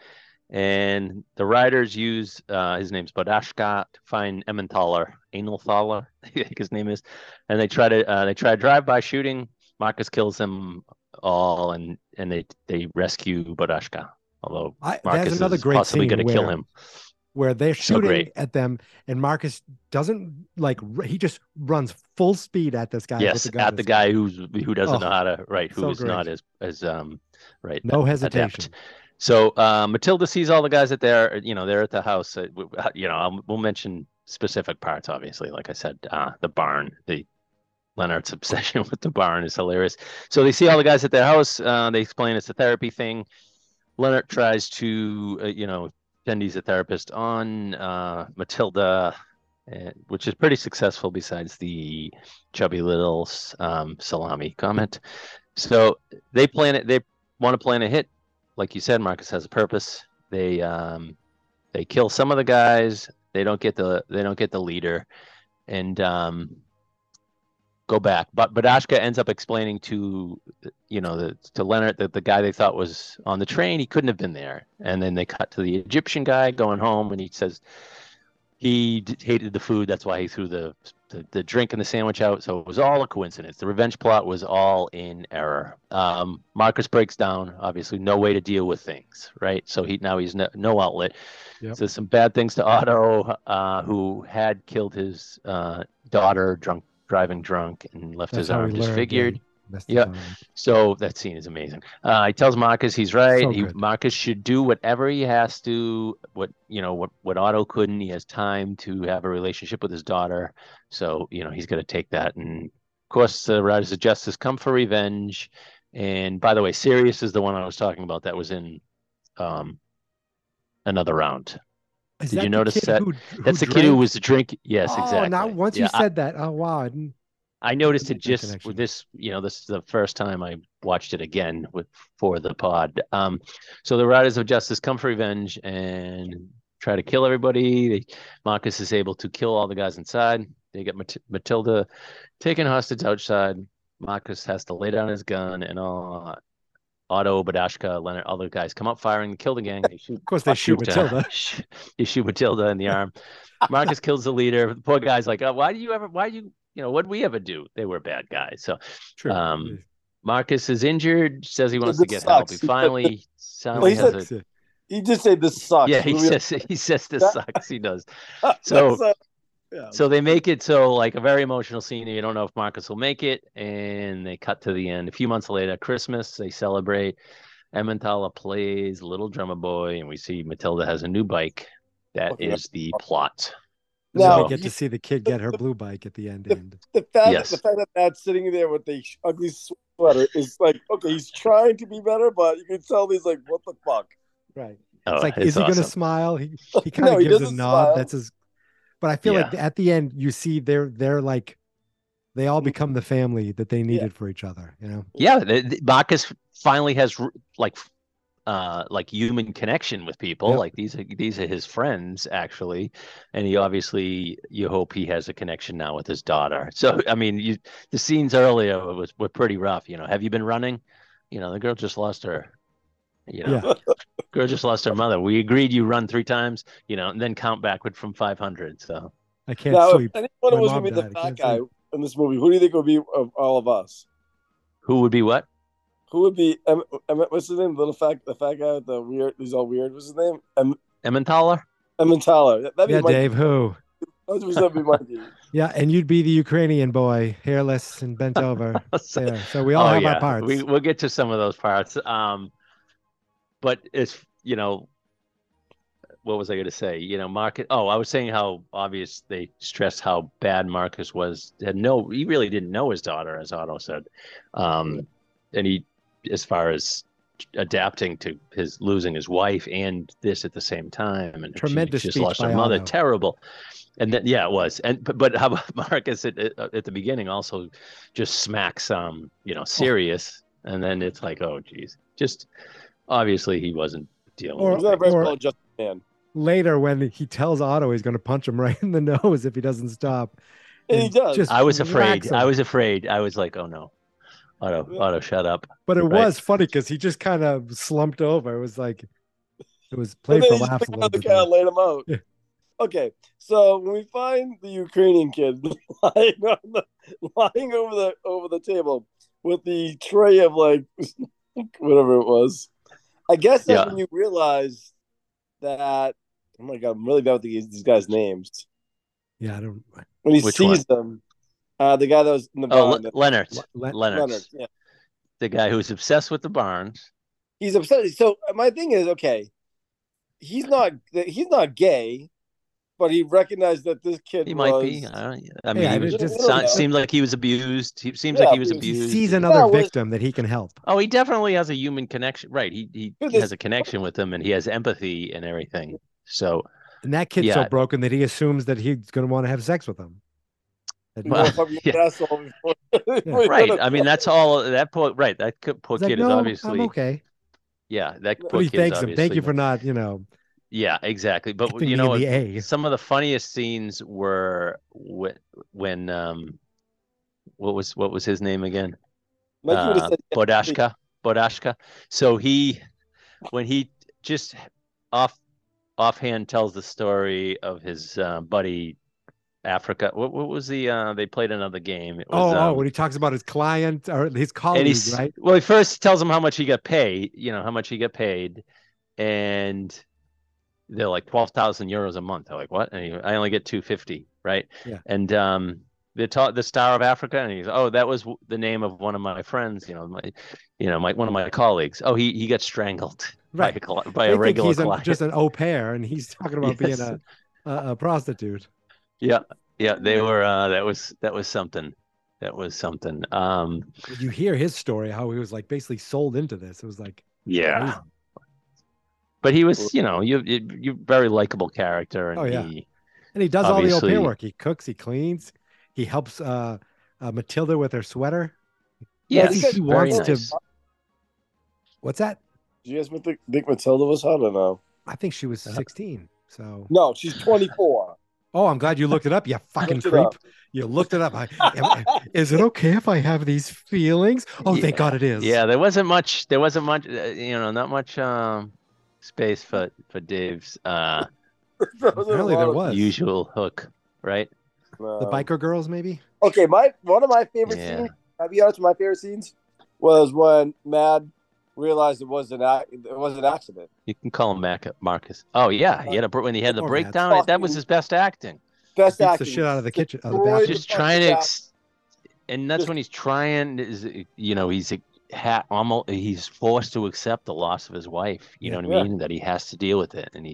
[SPEAKER 7] and the riders use his name's Badashka to find Emmenthaler, Anal-thaler, I think his name is, and they try to drive-by shooting. Marcus kills them all, and they rescue Badashka. Although Marcus
[SPEAKER 6] that's another
[SPEAKER 7] is
[SPEAKER 6] great
[SPEAKER 7] possibly
[SPEAKER 6] scene
[SPEAKER 7] going to kill
[SPEAKER 6] where-
[SPEAKER 7] him.
[SPEAKER 6] where they're
[SPEAKER 7] So
[SPEAKER 6] shooting
[SPEAKER 7] great.
[SPEAKER 6] at them, and Marcus doesn't he just runs full speed at this guy. with
[SPEAKER 7] Yes,
[SPEAKER 6] the gun
[SPEAKER 7] at
[SPEAKER 6] in
[SPEAKER 7] the
[SPEAKER 6] his
[SPEAKER 7] guy
[SPEAKER 6] hand.
[SPEAKER 7] who doesn't know how to
[SPEAKER 6] so
[SPEAKER 7] who is not
[SPEAKER 6] great.
[SPEAKER 7] as right.
[SPEAKER 6] No
[SPEAKER 7] adept.
[SPEAKER 6] hesitation.
[SPEAKER 7] So Matilda sees all the guys that they're at the house. We'll mention specific parts, obviously. Like I said, the barn, Leonard's obsession with the barn is hilarious. So they see all the guys at their house. They explain it's a therapy thing. Leonard tries to, pretend he's a therapist on Matilda, which is pretty successful besides the chubby little salami comment. So they want to plan a hit. Like you said, Marcus has a purpose. They kill some of the guys. They don't get the leader, and go back. But Badashka ends up explaining to Leonard that the guy they thought was on the train, he couldn't have been there. And then they cut to the Egyptian guy going home, and he says he hated the food. That's why he threw the drink and the sandwich out. So it was all a coincidence. The revenge plot was all in error. Marcus breaks down. Obviously, no way to deal with things, right? So he's no outlet.
[SPEAKER 6] Yep.
[SPEAKER 7] So some bad things to Otto, who had killed his daughter driving drunk and left
[SPEAKER 6] That's
[SPEAKER 7] his
[SPEAKER 6] how
[SPEAKER 7] arm
[SPEAKER 6] he learned,
[SPEAKER 7] disfigured.
[SPEAKER 6] Missed
[SPEAKER 7] Yeah.
[SPEAKER 6] it.
[SPEAKER 7] So that scene is amazing. He tells Marcus he's right.
[SPEAKER 6] So good.
[SPEAKER 7] Marcus should do whatever he has to. What Otto couldn't. He has time to have a relationship with his daughter. So he's going to take that. And of course, the Riders of Justice come for revenge. And by the way, Sirius is the one I was talking about. That was in another round.
[SPEAKER 6] Is
[SPEAKER 7] Did
[SPEAKER 6] that
[SPEAKER 7] you
[SPEAKER 6] the
[SPEAKER 7] notice
[SPEAKER 6] kid
[SPEAKER 7] that? That's the kid who
[SPEAKER 6] drank?
[SPEAKER 7] was drinking. Yes,
[SPEAKER 6] Oh,
[SPEAKER 7] exactly.
[SPEAKER 6] now once you said that, oh wow, I didn't.
[SPEAKER 7] I noticed it
[SPEAKER 6] make that
[SPEAKER 7] just
[SPEAKER 6] connection.
[SPEAKER 7] with this, this is the first time I watched it again for the pod. So the Riders of Justice come for revenge and try to kill everybody. Marcus is able to kill all the guys inside. They get Matilda taken hostage outside. Marcus has to lay down his gun, and Otto, Badashka, Leonard, all the guys come up firing, kill the gang. They shoot,
[SPEAKER 6] Of course, they shoot Matilda.
[SPEAKER 7] They shoot Matilda in the arm. Marcus kills the leader. The poor guy's like, oh, why do you, what'd we ever do? They were bad guys. So,
[SPEAKER 6] True.
[SPEAKER 7] Marcus is injured, says he wants to get
[SPEAKER 8] sucks.
[SPEAKER 7] help. He finally
[SPEAKER 8] He
[SPEAKER 7] has a,
[SPEAKER 8] He did say this sucks.
[SPEAKER 7] yeah, he says this sucks. He does. So,
[SPEAKER 8] yeah.
[SPEAKER 7] so they make it like a very emotional scene. You don't know if Marcus will make it, and they cut to the end. A few months later, Christmas, they celebrate. Emmentaler plays Little Drummer Boy, and we see Matilda has a new bike. That is the plot.
[SPEAKER 8] Now
[SPEAKER 6] we get to see the kid get her blue bike at the end.
[SPEAKER 8] The fact that Matt's sitting there with the ugly sweater is like, okay, he's trying to be better, but you can tell he's like, what the fuck?
[SPEAKER 6] Right.
[SPEAKER 7] Oh,
[SPEAKER 6] It's like,
[SPEAKER 7] it's
[SPEAKER 6] is he going to
[SPEAKER 7] awesome.
[SPEAKER 6] smile? He kind of
[SPEAKER 8] No, he
[SPEAKER 6] gives a
[SPEAKER 8] doesn't
[SPEAKER 6] nod.
[SPEAKER 8] smile.
[SPEAKER 6] That's his. But I feel like at the end, you see they're like, they all become the family that they needed for each other.
[SPEAKER 7] Yeah, Marcus finally has like human connection with people.
[SPEAKER 6] Yep.
[SPEAKER 7] Like these are his friends actually, and he obviously, you hope he has a connection now with his daughter. So I mean, the scenes earlier were pretty rough. Have you been running? The girl just lost her. Girl just lost her mother. We agreed you run 3 times, and then count backward from 500. So
[SPEAKER 6] I can't
[SPEAKER 8] Now,
[SPEAKER 6] sleep.
[SPEAKER 8] if anyone
[SPEAKER 6] My
[SPEAKER 8] was
[SPEAKER 6] mom
[SPEAKER 8] going to be the
[SPEAKER 6] died. I
[SPEAKER 8] fat
[SPEAKER 6] can't
[SPEAKER 8] guy
[SPEAKER 6] sleep.
[SPEAKER 8] in this movie, who do you think would be of all of us?
[SPEAKER 7] who would be what?
[SPEAKER 8] Who would be what's his name? The fat guy with the weird. He's all weird. What's his name?
[SPEAKER 7] Emmentaler?
[SPEAKER 8] Emmentaler. That'd be
[SPEAKER 6] Yeah,
[SPEAKER 8] Mikey.
[SPEAKER 6] Dave. Who?
[SPEAKER 8] 100% be Mikey.
[SPEAKER 6] Yeah, and you'd be the Ukrainian boy, hairless and bent over. there. So we all have our parts.
[SPEAKER 7] We'll get to some of those parts. But it's what was I going to say? Marcus. Oh, I was saying how obvious they stressed how bad Marcus was. He really didn't know his daughter, as Otto said. And he, as far as adapting to his losing his wife and this at the same time, and
[SPEAKER 6] Tremendous
[SPEAKER 7] she just
[SPEAKER 6] speech
[SPEAKER 7] lost her
[SPEAKER 6] by
[SPEAKER 7] mother.
[SPEAKER 6] Otto.
[SPEAKER 7] Terrible. And then it was. But how about Marcus at the beginning also just smacks Sirius, and then it's like, oh geez, just obviously he wasn't dealing with
[SPEAKER 8] He's not a very
[SPEAKER 6] Or-
[SPEAKER 8] well adjusted man.
[SPEAKER 6] Later, when he tells Otto he's going to punch him right in the nose if he doesn't stop.
[SPEAKER 8] And he does.
[SPEAKER 6] just
[SPEAKER 7] I was
[SPEAKER 6] whacks
[SPEAKER 7] afraid.
[SPEAKER 6] him.
[SPEAKER 7] I was afraid. I was like, oh no, Otto, shut up.
[SPEAKER 6] But it
[SPEAKER 7] Right.
[SPEAKER 6] was funny because he just kind of slumped over. It was like, it was
[SPEAKER 8] And
[SPEAKER 6] played
[SPEAKER 8] then
[SPEAKER 6] for
[SPEAKER 8] he just
[SPEAKER 6] laughs a
[SPEAKER 8] picked
[SPEAKER 6] little
[SPEAKER 8] out the
[SPEAKER 6] bit.
[SPEAKER 8] guy
[SPEAKER 6] there.
[SPEAKER 8] and laid him out.
[SPEAKER 6] Yeah.
[SPEAKER 8] Okay, so when we find the Ukrainian kid lying over the table with the tray of like whatever it was, I guess that's when you realize that, oh my god, I'm really bad with these guys' names.
[SPEAKER 6] Yeah, I don't.
[SPEAKER 8] When he
[SPEAKER 7] Which
[SPEAKER 8] sees them, the guy that was in the barn,
[SPEAKER 7] Leonard.
[SPEAKER 8] Leonard, yeah,
[SPEAKER 7] The guy who's obsessed with the barns.
[SPEAKER 8] he's upset. So my thing is, okay, he's not gay, but he recognized that this kid
[SPEAKER 7] He
[SPEAKER 8] was,
[SPEAKER 7] might be. I mean,
[SPEAKER 6] Yeah,
[SPEAKER 7] he was,
[SPEAKER 6] it just-
[SPEAKER 7] seemed like he was abused. He seems
[SPEAKER 8] Yeah,
[SPEAKER 7] like he was
[SPEAKER 8] he
[SPEAKER 7] abused.
[SPEAKER 6] He sees another
[SPEAKER 8] was-
[SPEAKER 6] victim that he can help.
[SPEAKER 7] Oh, he definitely has a human connection. Right. He
[SPEAKER 8] Dude, this-
[SPEAKER 7] has a connection with him, and he has empathy and everything. So
[SPEAKER 6] And that kid's so
[SPEAKER 7] Yeah.
[SPEAKER 6] broken that he assumes that he's going to want to have sex with him. That-
[SPEAKER 8] You wanna fuck me in the
[SPEAKER 7] Yeah.
[SPEAKER 8] asshole before-
[SPEAKER 6] Yeah.
[SPEAKER 7] right. I mean, that's all that poor. Right. That poor
[SPEAKER 6] he's like,
[SPEAKER 7] kid
[SPEAKER 6] no,
[SPEAKER 7] is obviously.
[SPEAKER 6] I'm okay.
[SPEAKER 7] Yeah. That
[SPEAKER 6] But
[SPEAKER 7] poor
[SPEAKER 6] he
[SPEAKER 7] kid is
[SPEAKER 6] thanks him. Thank you
[SPEAKER 7] obviously-
[SPEAKER 6] for not,
[SPEAKER 7] Yeah, exactly. But
[SPEAKER 6] keeping me in the A.
[SPEAKER 7] some of the funniest scenes were when what was his name again?
[SPEAKER 8] Mikey would have said,
[SPEAKER 7] Bodashka. So when he just offhand tells the story of his buddy Africa. What was they played another game. It was,
[SPEAKER 6] when he talks about his client or his
[SPEAKER 7] and
[SPEAKER 6] colleague, right?
[SPEAKER 7] Well, he first tells him how much he got paid, how much he got paid, and they're like 12,000 euros a month. They're like, what? And I only get 250, right?
[SPEAKER 6] Yeah.
[SPEAKER 7] And the Star of Africa, and he's, oh, that was the name of one of my friends, one of my colleagues. Oh, he got strangled
[SPEAKER 6] Right.
[SPEAKER 7] by
[SPEAKER 6] They
[SPEAKER 7] a
[SPEAKER 6] think
[SPEAKER 7] regular
[SPEAKER 6] he's
[SPEAKER 7] client.
[SPEAKER 6] just an au pair, and he's talking about being
[SPEAKER 7] Yes.
[SPEAKER 6] a prostitute.
[SPEAKER 7] Yeah, they were. That was something. That was something.
[SPEAKER 6] You hear his story, how he was like basically sold into this. It was like
[SPEAKER 7] Yeah,
[SPEAKER 6] crazy.
[SPEAKER 7] but he was, you very likable character, and
[SPEAKER 6] Oh, yeah.
[SPEAKER 7] he
[SPEAKER 6] And he does all the au pair
[SPEAKER 7] obviously-
[SPEAKER 6] work. He cooks, he cleans, he helps Matilda with her sweater.
[SPEAKER 7] yes,
[SPEAKER 6] he
[SPEAKER 7] very
[SPEAKER 6] wants to-
[SPEAKER 7] nice.
[SPEAKER 6] What's that?
[SPEAKER 8] Do you guys think Matilda was hot or no?
[SPEAKER 6] I think she was 16. So,
[SPEAKER 8] No, she's 24.
[SPEAKER 6] oh, I'm glad you looked it up. You fucking
[SPEAKER 8] Looked it
[SPEAKER 6] creep.
[SPEAKER 8] up.
[SPEAKER 6] You looked it up. Is it okay if I have these feelings? Oh, thank God it is.
[SPEAKER 7] Yeah, there wasn't much. Not much space for Dave's
[SPEAKER 6] Apparently there was.
[SPEAKER 7] usual hook, right?
[SPEAKER 6] The biker girls, maybe?
[SPEAKER 8] Okay, one of my favorite
[SPEAKER 7] Yeah.
[SPEAKER 8] scenes. I'll be honest, my favorite scenes was when Mad realized it was an accident.
[SPEAKER 7] You can call him Marcus. Oh yeah, he had when he had the
[SPEAKER 6] Or
[SPEAKER 7] breakdown.
[SPEAKER 8] Matt.
[SPEAKER 7] that was his best acting.
[SPEAKER 8] Best
[SPEAKER 6] Beats
[SPEAKER 8] acting.
[SPEAKER 6] the shit out of the kitchen. Of the
[SPEAKER 8] Destroyed
[SPEAKER 6] bathroom.
[SPEAKER 7] Just trying to,
[SPEAKER 8] fucking
[SPEAKER 7] and that's
[SPEAKER 8] Just-
[SPEAKER 7] when he's trying. He's forced to accept the loss of his wife. You know what I
[SPEAKER 8] Yeah.
[SPEAKER 7] mean? That he has to deal with it, and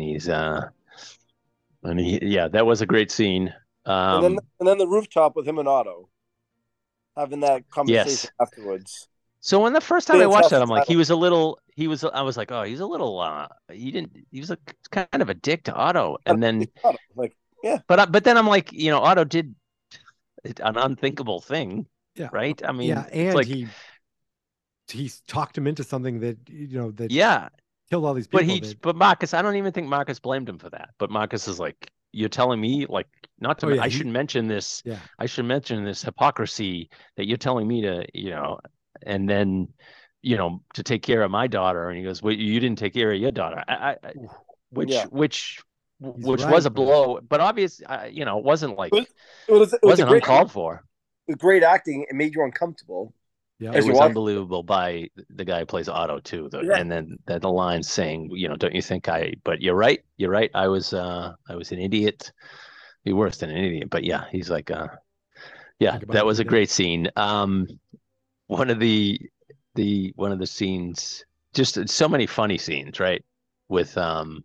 [SPEAKER 7] that was a great scene.
[SPEAKER 8] and then the rooftop with him and Otto having that conversation afterwards.
[SPEAKER 7] So when the first time I watched that, I'm like,
[SPEAKER 8] Fantastic.
[SPEAKER 7] I was like, oh, he was a kind of a dick to Otto. And then,
[SPEAKER 8] Like,
[SPEAKER 7] but then I'm like, Otto did an unthinkable thing.
[SPEAKER 6] Yeah.
[SPEAKER 7] Right. I mean,
[SPEAKER 6] Yeah,
[SPEAKER 7] it's
[SPEAKER 6] and
[SPEAKER 7] like,
[SPEAKER 6] he's talked him into something that that
[SPEAKER 7] yeah,
[SPEAKER 6] killed all these people.
[SPEAKER 7] but Marcus, I don't even think Marcus blamed him for that. But Marcus is like, you're telling me like not to, I shouldn't mention this.
[SPEAKER 6] Yeah.
[SPEAKER 7] I should mention this hypocrisy that you're telling me to, and then, to take care of my daughter. And he goes, well, you didn't take care of your daughter. Which was
[SPEAKER 6] right,
[SPEAKER 7] a blow, but obviously, it wasn't like,
[SPEAKER 8] it was
[SPEAKER 7] wasn't
[SPEAKER 8] a great,
[SPEAKER 7] uncalled for.
[SPEAKER 8] with great acting. It made you uncomfortable.
[SPEAKER 6] Yeah.
[SPEAKER 7] It
[SPEAKER 8] As you
[SPEAKER 7] was
[SPEAKER 8] watch-
[SPEAKER 7] unbelievable by the guy who plays Otto too.
[SPEAKER 8] Yeah.
[SPEAKER 7] And then the line saying, don't you think but you're right. I was an idiot. Be worse than an idiot. But yeah, he's like, that was a great scene. One of the scenes, just so many funny scenes, right? With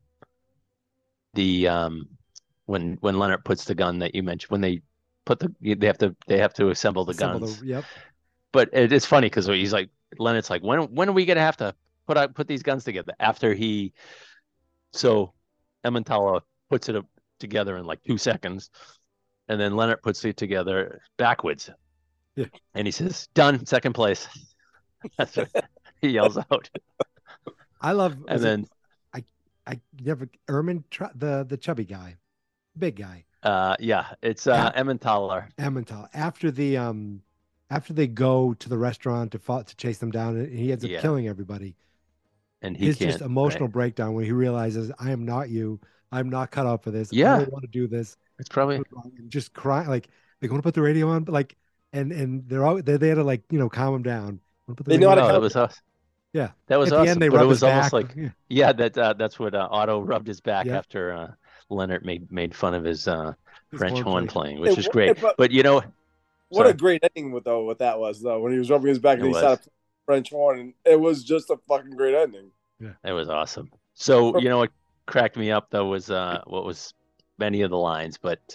[SPEAKER 7] when Leonard puts the gun that you mentioned, when they put they have to assemble the guns.
[SPEAKER 6] Yep.
[SPEAKER 7] But it's funny because he's like, Leonard's like, when are we gonna have to put these guns together? After so Emmentaler puts it together in like 2 seconds, and then Leonard puts it together backwards.
[SPEAKER 6] Yeah.
[SPEAKER 7] And he says, "Done, second place." That's what he yells out.
[SPEAKER 6] I love.
[SPEAKER 7] And then
[SPEAKER 6] I never the chubby guy, big guy.
[SPEAKER 7] It's
[SPEAKER 6] Yeah.
[SPEAKER 7] Emmentaler.
[SPEAKER 6] Emmental. After they go to the restaurant to chase them down, and he ends up
[SPEAKER 7] Yeah.
[SPEAKER 6] killing everybody.
[SPEAKER 7] And he
[SPEAKER 6] His
[SPEAKER 7] can't,
[SPEAKER 6] just emotional
[SPEAKER 7] right?
[SPEAKER 6] breakdown when he realizes, I am not you. I'm not cut out for this.
[SPEAKER 7] Yeah.
[SPEAKER 6] I don't want to do this.
[SPEAKER 7] It's probably
[SPEAKER 6] And just crying, like they're going to put the radio on, but like, and they're there to like calm him down. Wanna put the
[SPEAKER 8] They know
[SPEAKER 6] radio
[SPEAKER 8] how to
[SPEAKER 6] on?
[SPEAKER 7] that was us.
[SPEAKER 6] Yeah.
[SPEAKER 7] That was
[SPEAKER 6] At the
[SPEAKER 7] awesome.
[SPEAKER 6] end, they
[SPEAKER 7] But it
[SPEAKER 6] rub
[SPEAKER 7] was
[SPEAKER 6] his
[SPEAKER 7] almost
[SPEAKER 6] back.
[SPEAKER 7] like, yeah, that's what Otto rubbed his back
[SPEAKER 6] Yeah.
[SPEAKER 7] after Leonard made fun of his
[SPEAKER 6] His
[SPEAKER 7] French horn
[SPEAKER 6] playing.
[SPEAKER 7] playing, which is great.
[SPEAKER 8] But-
[SPEAKER 7] But
[SPEAKER 8] What
[SPEAKER 7] sorry.
[SPEAKER 8] a great ending what that was though, when he was rubbing his back and
[SPEAKER 7] It
[SPEAKER 8] he
[SPEAKER 7] was.
[SPEAKER 8] started French horn, and it was just a fucking great ending.
[SPEAKER 7] It was awesome. So what cracked me up though was what was many of the lines, but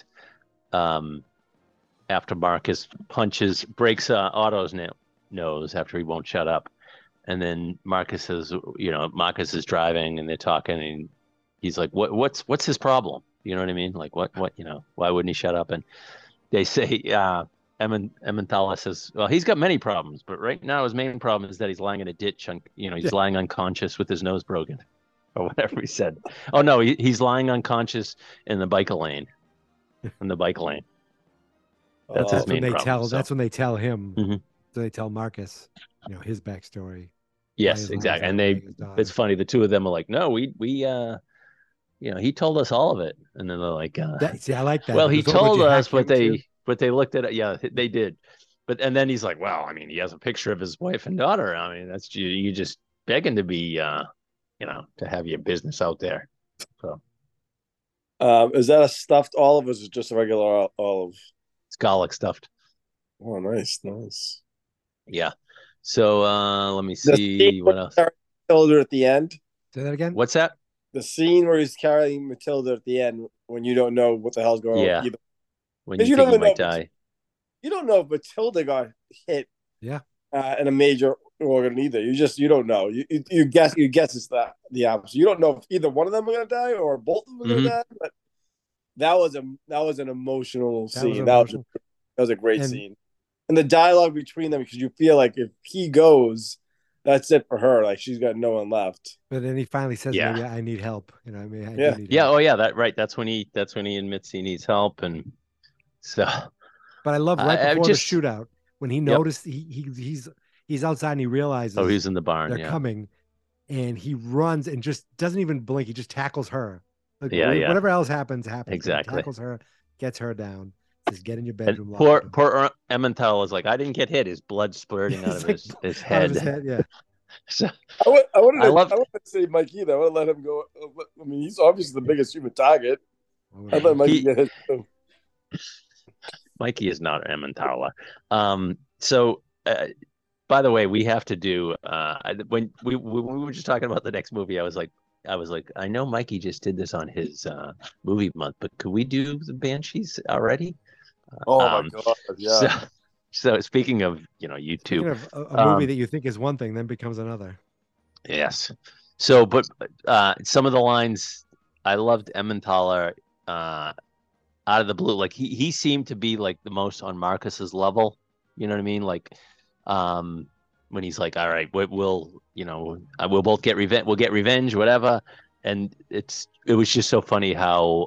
[SPEAKER 7] after Marcus breaks Otto's nose after he won't shut up, and then Marcus is driving and they're talking and he's like, what's his problem? You know what I mean? Like what why wouldn't he shut up? And they say Emmentaler says, well, he's got many problems, but right now his main problem is that he's lying in a ditch. He's lying unconscious with his nose broken, or whatever he said. Oh no, he's lying unconscious in the bike lane. In the bike lane. That's his
[SPEAKER 6] That's when
[SPEAKER 7] main
[SPEAKER 6] they
[SPEAKER 7] problem.
[SPEAKER 6] That's when they tell him.
[SPEAKER 7] Mhm.
[SPEAKER 6] So they tell Marcus, his backstory.
[SPEAKER 7] Yes,
[SPEAKER 6] his
[SPEAKER 7] exactly.
[SPEAKER 6] mom's
[SPEAKER 7] And
[SPEAKER 6] out his daughter.
[SPEAKER 7] it's funny. The two of them are like, no, we he told us all of it. And then they're like,
[SPEAKER 6] See, I like that.
[SPEAKER 7] well, he
[SPEAKER 6] He goes, "Oh, would
[SPEAKER 7] told
[SPEAKER 6] you
[SPEAKER 7] us,
[SPEAKER 6] hack
[SPEAKER 7] but
[SPEAKER 6] him too?"
[SPEAKER 7] they looked at it. Yeah, they did. And then he's like, well, I mean, he has a picture of his wife and daughter. I mean, that's you just begging to be, to have your business out there. So
[SPEAKER 8] Is that a stuffed olive or is it just a regular olive?
[SPEAKER 7] It's garlic stuffed.
[SPEAKER 8] Oh, nice, nice.
[SPEAKER 7] Yeah. So let me
[SPEAKER 8] The
[SPEAKER 7] see
[SPEAKER 8] scene
[SPEAKER 7] what
[SPEAKER 8] where
[SPEAKER 7] else.
[SPEAKER 8] he's carrying Matilda at the end.
[SPEAKER 6] Say that again.
[SPEAKER 7] What's that?
[SPEAKER 8] The scene where he's carrying Matilda at the end when you don't know what the hell's going on.
[SPEAKER 7] Yeah.
[SPEAKER 8] Either.
[SPEAKER 7] When
[SPEAKER 8] 'Cause
[SPEAKER 7] you
[SPEAKER 8] you
[SPEAKER 7] think
[SPEAKER 8] don't
[SPEAKER 7] he might
[SPEAKER 8] know-
[SPEAKER 7] die.
[SPEAKER 8] You don't know if Matilda got hit
[SPEAKER 6] Yeah.
[SPEAKER 8] in a major organ either. You don't know. You guess it's the opposite. You don't know if either one of them are gonna die or both of them are gonna die. But that was an emotional scene. That was a great scene. And the dialogue between them, because you feel like if he goes, that's it for her. Like she's got no one left.
[SPEAKER 6] But then he finally says,
[SPEAKER 7] Yeah.
[SPEAKER 6] "Maybe I need help." You know, I mean, I
[SPEAKER 8] Yeah.
[SPEAKER 6] do need
[SPEAKER 7] Yeah.
[SPEAKER 6] help.
[SPEAKER 7] Oh, yeah. That's when he admits he needs help, and so.
[SPEAKER 6] But I love right
[SPEAKER 7] I
[SPEAKER 6] before
[SPEAKER 7] just-
[SPEAKER 6] the shootout when he noticed he's outside and he realizes
[SPEAKER 7] Oh, he's in the barn.
[SPEAKER 6] they're
[SPEAKER 7] Yeah.
[SPEAKER 6] coming, and he runs and just doesn't even blink. He just tackles her. Like,
[SPEAKER 7] Yeah, yeah.
[SPEAKER 6] Whatever else happens. But he
[SPEAKER 7] Exactly.
[SPEAKER 6] tackles her, gets her down. Says, "Get in your
[SPEAKER 7] And
[SPEAKER 6] bedroom." lock the door."
[SPEAKER 7] poor Emmental is like, I didn't get hit. His blood spurting out of
[SPEAKER 6] It's
[SPEAKER 7] his
[SPEAKER 6] out
[SPEAKER 7] head.
[SPEAKER 6] of his head. Yeah.
[SPEAKER 7] So,
[SPEAKER 8] I wouldn't
[SPEAKER 7] I
[SPEAKER 8] have say Mike either. I would have let him go. I mean, he's obviously the biggest human target. I'd let Mikey get hit too.
[SPEAKER 7] Mikey is not Emmentaler. So, by the way, we have to do when we were just talking about the next movie. I was like, I know Mikey just did this on his movie month, but could we do the Banshees already?
[SPEAKER 8] Oh my god! Yeah.
[SPEAKER 7] So speaking of YouTube,
[SPEAKER 6] Speaking of a movie that you think is one thing, then becomes another.
[SPEAKER 7] yes. So, but some of the lines I loved Emmentaler out of the blue. Like he seemed to be like the most on Marcus's level. You know what I mean? Like when he's like, all right, we'll both get revenge. We'll get revenge, whatever. And it was just so funny how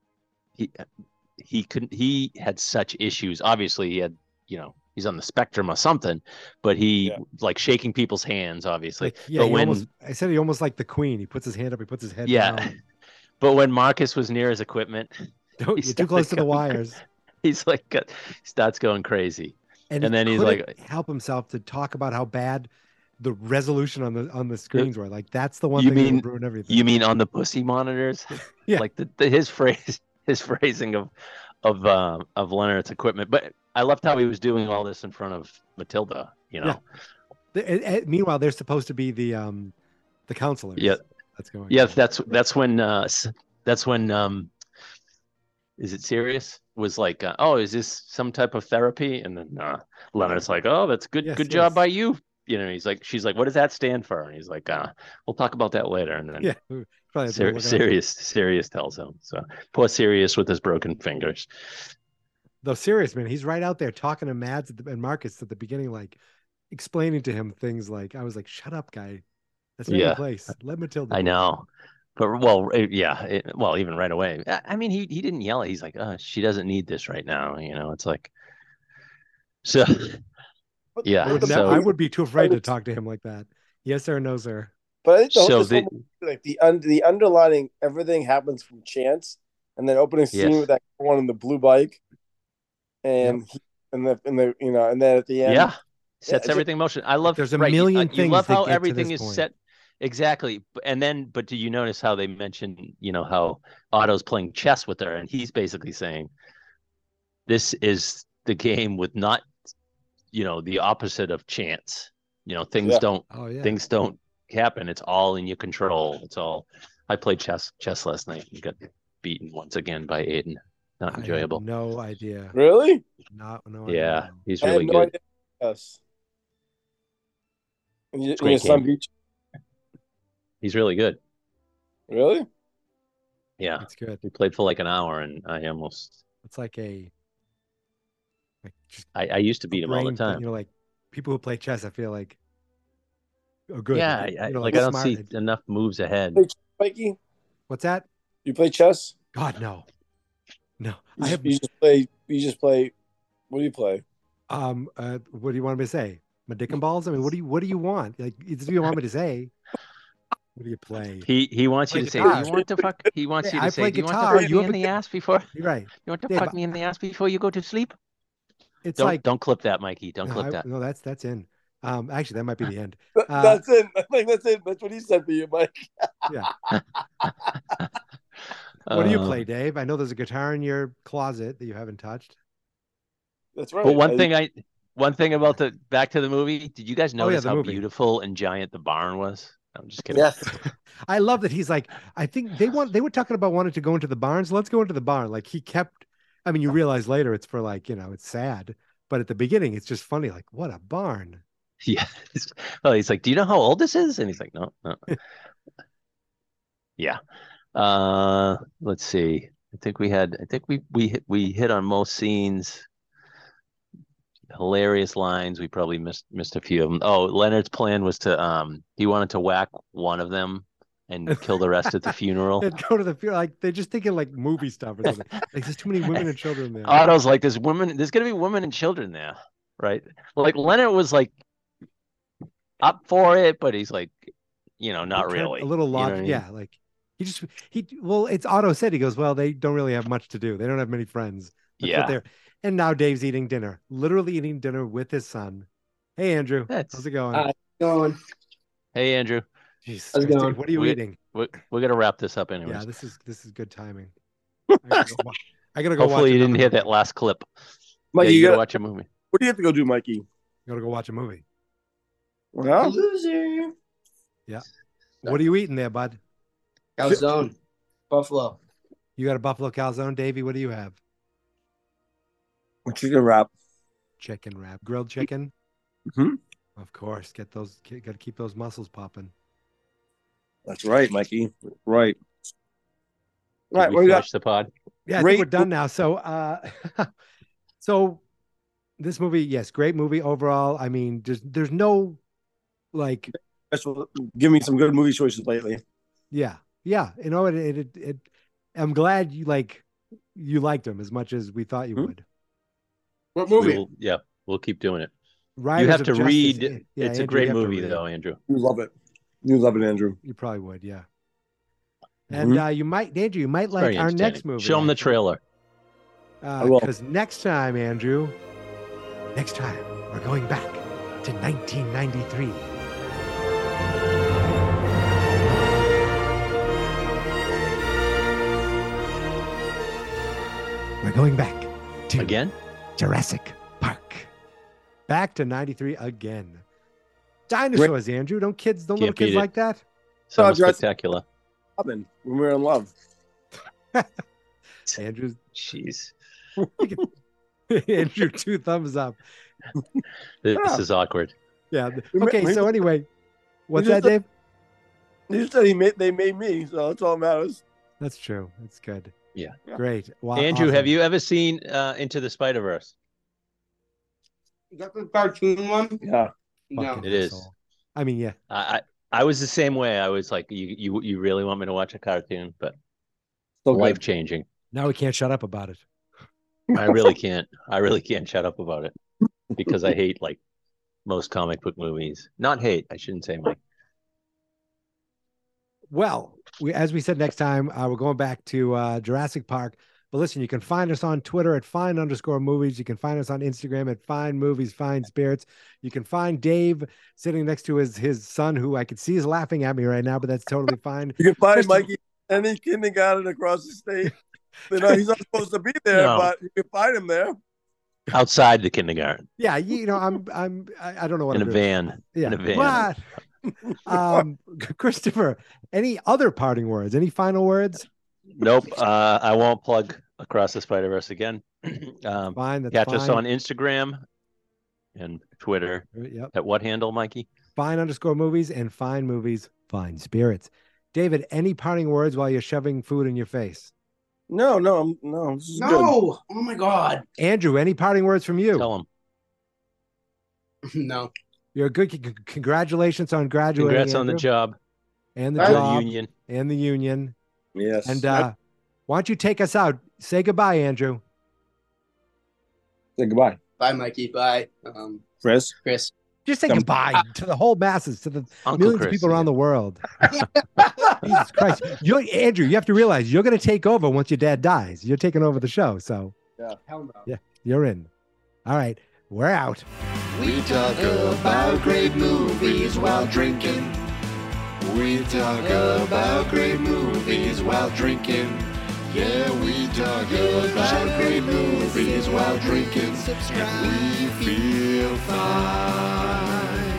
[SPEAKER 7] he had such issues. Obviously, he had, he's on the spectrum or something, but he like shaking people's hands, obviously.
[SPEAKER 6] Like, yeah,
[SPEAKER 7] but
[SPEAKER 6] he almost like the Queen. He puts his hand up, he puts his head
[SPEAKER 7] yeah.
[SPEAKER 6] down.
[SPEAKER 7] But when Marcus was near his equipment,
[SPEAKER 6] You're too close to the wires.
[SPEAKER 7] He's like, starts going crazy.
[SPEAKER 6] And
[SPEAKER 7] then he's
[SPEAKER 6] couldn't
[SPEAKER 7] like,
[SPEAKER 6] help himself to talk about how bad the resolution on the screens were. Like that's the one
[SPEAKER 7] You
[SPEAKER 6] thing that
[SPEAKER 7] mean-
[SPEAKER 6] would ruin everything.
[SPEAKER 7] you mean on the pussy monitors?
[SPEAKER 6] Yeah.
[SPEAKER 7] Like his phrasing of Leonard's equipment. But I loved how he was doing all this in front of Matilda.
[SPEAKER 6] Yeah. Meanwhile, they're supposed to be the counselors.
[SPEAKER 7] Yeah.
[SPEAKER 6] That's going.
[SPEAKER 7] Yeah, that's when is it serious? Was like, oh, is this some type of therapy? And then Leonard's like, oh, that's good.
[SPEAKER 6] Yes,
[SPEAKER 7] good
[SPEAKER 6] yes.
[SPEAKER 7] job by you. She's like, what does that stand for? And he's like, we'll talk about that later. And then
[SPEAKER 6] Yeah. Probably have to look it up.
[SPEAKER 7] Sirius tells him. So poor Sirius with his broken fingers.
[SPEAKER 6] Though serious, man, he's right out there talking to Mads and Marcus at the beginning, like explaining to him things like, I was like, shut up, guy. That's not
[SPEAKER 7] Yeah.
[SPEAKER 6] your place. Let Matilda.
[SPEAKER 7] I know. But well, even right away. I mean, he didn't yell. He's like, she doesn't need this right now. It's like, so yeah.
[SPEAKER 6] I would be too afraid to talk to him like that. Yes, sir. No, sir.
[SPEAKER 8] But I think
[SPEAKER 7] So
[SPEAKER 8] this whole movie, like the underlining, everything happens from chance, and then opening scene
[SPEAKER 7] Yes.
[SPEAKER 8] with that one in the blue bike, and and then at the end,
[SPEAKER 7] Yeah, sets
[SPEAKER 8] Yeah,
[SPEAKER 7] everything in motion. I love.
[SPEAKER 6] There's a
[SPEAKER 7] right,
[SPEAKER 6] million
[SPEAKER 7] you
[SPEAKER 6] things
[SPEAKER 7] love
[SPEAKER 6] that
[SPEAKER 7] how
[SPEAKER 6] get to
[SPEAKER 7] everything
[SPEAKER 6] this
[SPEAKER 7] is
[SPEAKER 6] point.
[SPEAKER 7] set exactly. But do you notice how they mentioned, how Otto's playing chess with her, and he's basically saying, "This is the game with not, the opposite of chance. Things
[SPEAKER 8] Yeah.
[SPEAKER 7] don't
[SPEAKER 6] Oh yeah.
[SPEAKER 7] things don't happen. It's all in your control. It's all." I played chess last night and got beaten once again by Aiden. Not
[SPEAKER 6] I had
[SPEAKER 7] enjoyable.
[SPEAKER 6] no idea.
[SPEAKER 8] really,
[SPEAKER 6] No
[SPEAKER 7] Yeah,
[SPEAKER 6] idea.
[SPEAKER 7] he's
[SPEAKER 8] I had
[SPEAKER 7] really
[SPEAKER 8] no
[SPEAKER 7] good.
[SPEAKER 8] idea. Yes, and
[SPEAKER 7] It's a
[SPEAKER 8] your
[SPEAKER 7] great
[SPEAKER 8] son
[SPEAKER 7] game.
[SPEAKER 8] beat
[SPEAKER 7] He's really good.
[SPEAKER 8] you? Really?
[SPEAKER 7] Yeah.
[SPEAKER 6] That's good.
[SPEAKER 7] We played for like an hour, and I almost.
[SPEAKER 6] It's like just
[SPEAKER 7] I used to beat him all the
[SPEAKER 6] brain thing,
[SPEAKER 7] time.
[SPEAKER 6] like people who play chess, I feel like are good.
[SPEAKER 7] Yeah, I don't
[SPEAKER 6] smart.
[SPEAKER 7] see enough moves ahead.
[SPEAKER 8] Mikey,
[SPEAKER 6] What's that?
[SPEAKER 8] you play chess?
[SPEAKER 6] God, no. I
[SPEAKER 8] You,
[SPEAKER 6] have
[SPEAKER 8] you just play. You just play. What do you play?
[SPEAKER 6] what do you want me to say? My dick and balls? I mean, what do you want? Like, it's what you want me to say. What do you play?
[SPEAKER 7] He wants you
[SPEAKER 6] Play
[SPEAKER 7] to say,
[SPEAKER 6] guitar.
[SPEAKER 7] "Do you want to fuck?" He wants
[SPEAKER 6] Hey,
[SPEAKER 7] you
[SPEAKER 6] I
[SPEAKER 7] to say,
[SPEAKER 6] play
[SPEAKER 7] "Do you want
[SPEAKER 6] guitar,
[SPEAKER 7] to fuck
[SPEAKER 6] you
[SPEAKER 7] me
[SPEAKER 6] have
[SPEAKER 7] in
[SPEAKER 6] a
[SPEAKER 7] the ass before?
[SPEAKER 6] You're right.
[SPEAKER 7] You want to
[SPEAKER 6] Dave,
[SPEAKER 7] fuck me in the ass before you go to sleep?"
[SPEAKER 6] It's
[SPEAKER 7] Don't
[SPEAKER 6] like
[SPEAKER 7] don't clip that, Mikey. Don't
[SPEAKER 6] no,
[SPEAKER 7] clip that.
[SPEAKER 6] no, that's in. Actually, that might be the end.
[SPEAKER 8] That's it. I think that's it. That's what he said for you, Mike.
[SPEAKER 6] Yeah. What do you
[SPEAKER 7] Uh,
[SPEAKER 6] play, Dave? I know there's a guitar in your closet that you haven't touched.
[SPEAKER 8] That's right.
[SPEAKER 7] But one thing about the back to the movie. Did you guys notice
[SPEAKER 6] the
[SPEAKER 7] how
[SPEAKER 6] movie.
[SPEAKER 7] beautiful and giant the barn was? I'm just kidding.
[SPEAKER 8] Yes.
[SPEAKER 6] I love that he's like, I think they were talking about wanting to go into the barns. Let's go into the barn. Like he kept, I mean, you realize later it's for like, it's sad, but at the beginning, it's just funny. Like, what a barn.
[SPEAKER 7] Yeah. Well, he's like, do you know how old this is? And he's like, no. Yeah. Let's see. I think we hit on most scenes. Hilarious lines. We probably missed a few of them. Oh, Leonard's plan was to he wanted to whack one of them and kill the rest at the funeral.
[SPEAKER 6] They'd go to the funeral, like they're just thinking like movie stuff or something. Like there's too many women and children there.
[SPEAKER 7] Otto's like, there's gonna be women and children there, right? Like Leonard was like up for it, but he's like, not really.
[SPEAKER 6] A little lot, yeah. Like well, it's Otto said, he goes, well, they don't really have much to do. They don't have many friends. That's what and now Dave's eating dinner, literally eating dinner with his son. Hey, Andrew. How's it going?
[SPEAKER 2] How's it going?
[SPEAKER 7] Hey, Andrew.
[SPEAKER 6] Jeez,
[SPEAKER 2] How's it going?
[SPEAKER 6] What are you eating?
[SPEAKER 7] We're going to wrap this up anyways.
[SPEAKER 6] Yeah, this is good timing. I gotta go
[SPEAKER 7] Hopefully
[SPEAKER 6] watch
[SPEAKER 7] you didn't hear that last clip.
[SPEAKER 8] Mikey,
[SPEAKER 7] you gotta watch a movie.
[SPEAKER 8] What do you have to go do, Mikey?
[SPEAKER 6] You gotta go watch a movie.
[SPEAKER 8] Well,
[SPEAKER 2] Loser.
[SPEAKER 6] Yeah. What are you eating there, bud?
[SPEAKER 2] Calzone. Buffalo.
[SPEAKER 6] You got a buffalo calzone, Davey. What do you have?
[SPEAKER 8] chicken wrap.
[SPEAKER 6] Chicken wrap, grilled chicken.
[SPEAKER 8] Mm-hmm.
[SPEAKER 6] Of course, got to keep those muscles popping.
[SPEAKER 8] That's right, Mikey. Right.
[SPEAKER 7] Right. We finish the pod.
[SPEAKER 6] Yeah, I think we're done now. So, so this movie, yes, great movie overall. I mean, there's no like.
[SPEAKER 8] Give me some good movie choices lately.
[SPEAKER 6] Yeah. It I'm glad you liked them as much as we thought you would.
[SPEAKER 2] What movie?
[SPEAKER 7] We'll keep doing it.
[SPEAKER 6] Riders
[SPEAKER 7] you have
[SPEAKER 6] of
[SPEAKER 7] to
[SPEAKER 6] Justice.
[SPEAKER 7] read.
[SPEAKER 6] Yeah,
[SPEAKER 7] it's
[SPEAKER 6] Andrew,
[SPEAKER 7] a great movie, though, Andrew.
[SPEAKER 8] You love it. You love it, Andrew.
[SPEAKER 6] You probably would, yeah. And Andrew, you might like our next movie.
[SPEAKER 7] Show them the trailer.
[SPEAKER 6] Because next time, Andrew, we're going back to 1993. We're going back to
[SPEAKER 7] again
[SPEAKER 6] Jurassic Park. Back to 93 again. Dinosaurs, Andrew. Don't little kids like that?
[SPEAKER 7] So spectacular.
[SPEAKER 8] When we're in love.
[SPEAKER 6] Andrew.
[SPEAKER 7] Jeez.
[SPEAKER 6] Andrew, 2 thumbs up.
[SPEAKER 7] This is awkward.
[SPEAKER 6] Yeah. Okay, so anyway. What's that, Dave?
[SPEAKER 8] You said they made me, so that's all that matters.
[SPEAKER 6] That's true. That's good.
[SPEAKER 7] Yeah.
[SPEAKER 6] Great. Wow,
[SPEAKER 7] Andrew,
[SPEAKER 6] awesome.
[SPEAKER 7] have you ever seen Into the Spider-Verse?
[SPEAKER 2] Is that the cartoon one?
[SPEAKER 8] Yeah.
[SPEAKER 2] No.
[SPEAKER 7] It is.
[SPEAKER 6] I mean, yeah.
[SPEAKER 7] I was the same way. I was like, you really want me to watch a cartoon, but
[SPEAKER 8] so
[SPEAKER 7] life changing.
[SPEAKER 6] Now we can't shut up about it.
[SPEAKER 7] I really can't. I really can't shut up about it because I hate most comic book movies. Not hate. I shouldn't say Mike.
[SPEAKER 6] Well, as we said, next time we're going back to Jurassic Park. But listen, you can find us on Twitter at @fine_movies. You can find us on Instagram at Fine Movies, Fine Spirits. You can find Dave sitting next to his son, who I can see is laughing at me right now, but that's totally fine.
[SPEAKER 8] You can find Mikey any kindergarten across the state. He's not supposed to be there, but you can find him there.
[SPEAKER 7] Outside the kindergarten.
[SPEAKER 6] Yeah, I don't know what
[SPEAKER 7] in
[SPEAKER 6] I'm
[SPEAKER 7] a
[SPEAKER 6] doing.
[SPEAKER 7] van.
[SPEAKER 6] Yeah.
[SPEAKER 7] In a van.
[SPEAKER 6] What? Christopher, any other parting words? Any final words?
[SPEAKER 7] Nope. I won't plug Across the Spider-Verse again.
[SPEAKER 6] Fine. That's
[SPEAKER 7] catch
[SPEAKER 6] fine.
[SPEAKER 7] us on Instagram and Twitter.
[SPEAKER 6] Yep.
[SPEAKER 7] At what handle, Mikey?
[SPEAKER 6] Fine_movies and Fine Movies, Fine Spirits. David, any parting words while you're shoving food in your face?
[SPEAKER 8] No. This is good.
[SPEAKER 2] Oh my God.
[SPEAKER 6] Andrew, any parting words from you?
[SPEAKER 7] Tell him.
[SPEAKER 2] No.
[SPEAKER 6] You're good. Congratulations on graduating.
[SPEAKER 7] Congrats
[SPEAKER 6] Andrew.
[SPEAKER 7] on the job.
[SPEAKER 6] And the job.
[SPEAKER 7] Union.
[SPEAKER 6] And the union.
[SPEAKER 8] Yes.
[SPEAKER 6] And why don't you take us out? Say goodbye, Andrew.
[SPEAKER 8] Say goodbye.
[SPEAKER 2] Bye, Mikey. Bye.
[SPEAKER 8] Chris.
[SPEAKER 6] Just say goodbye to the whole masses, to the millions of people around the world. Jesus Christ. Andrew, you have to realize you're going to take over once your dad dies. You're taking over the show. So,
[SPEAKER 2] Hell no.
[SPEAKER 6] Yeah, you're in. All right. We're out.
[SPEAKER 9] We talk about great movies while drinking. We talk about great movies while drinking. Yeah, we talk about great movies while drinking, and we feel fine.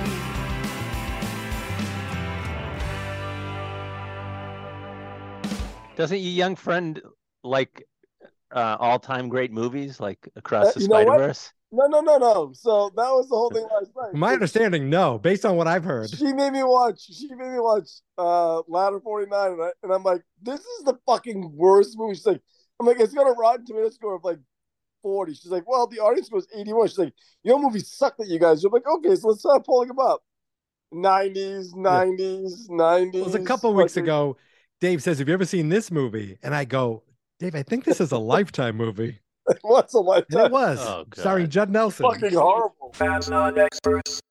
[SPEAKER 7] Doesn't your young friend like all-time great movies like Across the
[SPEAKER 8] You know what?
[SPEAKER 7] Spider-Verse?
[SPEAKER 8] No. So that was the whole thing last night.
[SPEAKER 6] From my understanding, no, based on what I've heard.
[SPEAKER 8] She made me watch Ladder 49, and I'm like, this is the fucking worst movie. She's like, I'm like, it's got a Rotten Tomato score of like 40. She's like, well, the audience score is 81. She's like, your movies suck that you guys. I'm like, okay, so let's start pulling them up. 90s.
[SPEAKER 6] It was a couple weeks ago. Dave says, have you ever seen this movie? And I go, Dave, I think this is a Lifetime movie.
[SPEAKER 8] What's a Lifetime?
[SPEAKER 6] And it was,
[SPEAKER 7] Oh, God.
[SPEAKER 6] starring Judd Nelson.
[SPEAKER 8] Fucking horrible.
[SPEAKER 10] Fans not experts.